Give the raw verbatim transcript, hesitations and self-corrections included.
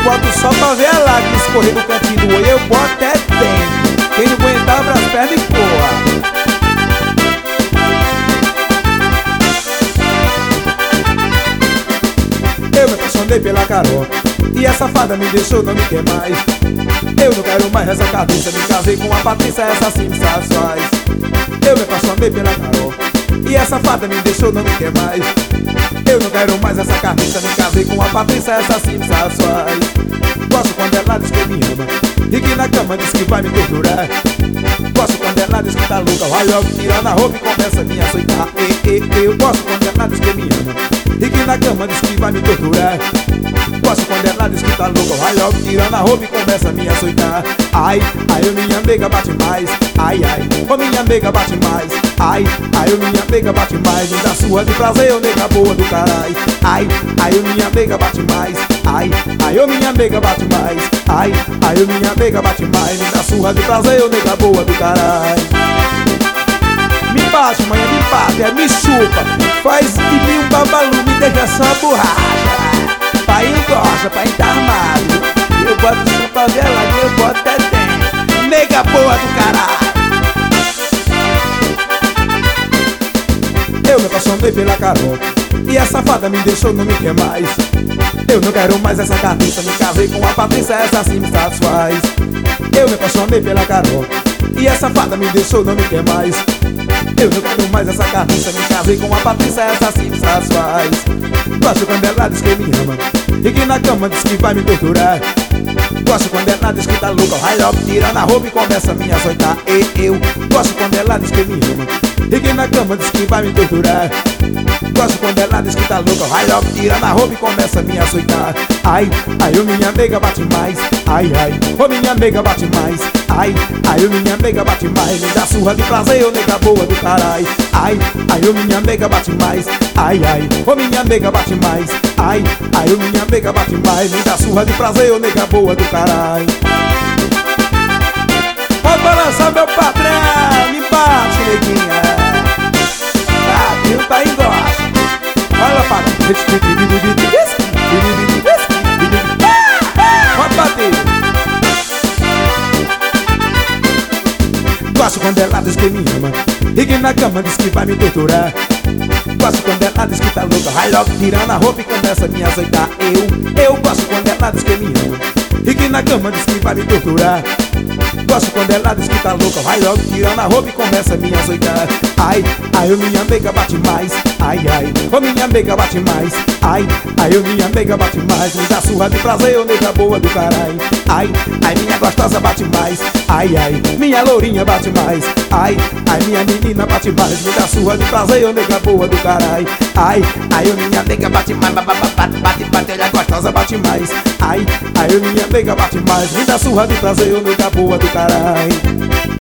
boto só pra ver a lágrima escorrer do cantinho do olho. Eu boto até dentro. Quem não aguentar, abra as pernas e corra. Eu me apaixonei pela Carol e essa fada me deixou, não me quer mais. Eu não quero mais essa cabeça, me casei com a Patrícia, essa sim me satisfaz. Eu me apaixonei pela Carol e essa fada me deixou, não me quer mais. Eu não quero mais essa cabeça, me casei com a Patrícia, essa sim me satisfaz. Gosto quando ela diz que me ama e que na cama diz que vai me torturar. Gosto quando ela diz que tá louca, vai logo tirar na roupa e começa a me açoitar. E, e, eu gosto quando ela diz que me ama e que na cama diz que vai me torturar. Gosto quando ela diz que tá louca, vai logo tirando a roupa e começa a me açoitar. Ai, ai, eu minha nega bate mais. Ai, ai, ô minha nega bate mais. Ai, ai, eu minha nega bate mais. Me dá surra de prazer, eu nega boa do caralho. Ai, ai, eu minha nega bate mais. Ai, ai, eu minha nega bate mais. Ai, ai, eu minha nega bate mais. Me dá surra de prazer, eu nega boa do caralho. Me bate, manhã, me bate, é, me chupa. Faz de mim um babalu, me deixa só borracha. Pai gosta, pai tá armado. Eu boto só pra ver ela, eu boto até dentro. Nega boa do caralho. Eu me apaixonei pela Carol e essa fada me deixou, não me quer mais. Eu não quero mais essa carniça, me casei com a Patrícia, essa sim me satisfaz. Eu me apaixonei pela Carol e essa fada me deixou, não me quer mais. Eu não quero mais essa carniça, me casei com a Patrícia, essa sim me satisfaz. Gosto quando ela diz que me ama e que na cama diz que vai me torturar. Gosto quando ela diz que tá louca, vai logo tirando a roupa e começa a me açoitar. E eu gosto quando ela diz que me ama e que na cama diz que vai me torturar. Gosto quando ela diz que tá louca, vai logo tirando a roupa e começa a me açoitar. Ai, ai, ô minha nega bate mais. Ai, ai, ô minha nega bate mais. Ai, ai, ô minha nega bate mais. Me dá surra de prazer, ô nega boa do caralho. Ai, ai, ô minha nega bate mais. Ai, ai, ô minha nega bate mais. Ai, ai, ô minha nega bate mais. Me dá surra de prazer, ô nega boa do caralho. Pode balançar meu patrão, me bate, neguinha. Ah, meu pai gosta. Olha para. Pode bater. Gosto quando ela diz que me ama e que na cama diz que vai me torturar. Gosto quando ela diz que tá louca, vai logo tirando a roupa e começa a me açoitar. Eu, eu gosto quando ela diz que me ama e que na cama diz que vai me torturar. Gosto quando ela diz que tá louca, vai logo tirando a roupa e começa a me açoitar. Ai, ai, ô minha nega bate mais. Ai, ai, ô minha nega bate mais. Ai, ai, ô minha nega bate mais. Me dá surra de prazer, ô nega boa do caralho. Ai, ai, minha gostosa bate mais. Ai, ai, minha lourinha bate mais. Ai, ai, minha menina bate mais. Me dá surra de prazer, ô nega boa do caralho. Ai, ai, ô minha nega bate mais. Bate, bate, bate, olha gostosa bate mais. Ai, ai, ô minha nega bate mais. Me dá surra de prazer, ô nega boa do caralho.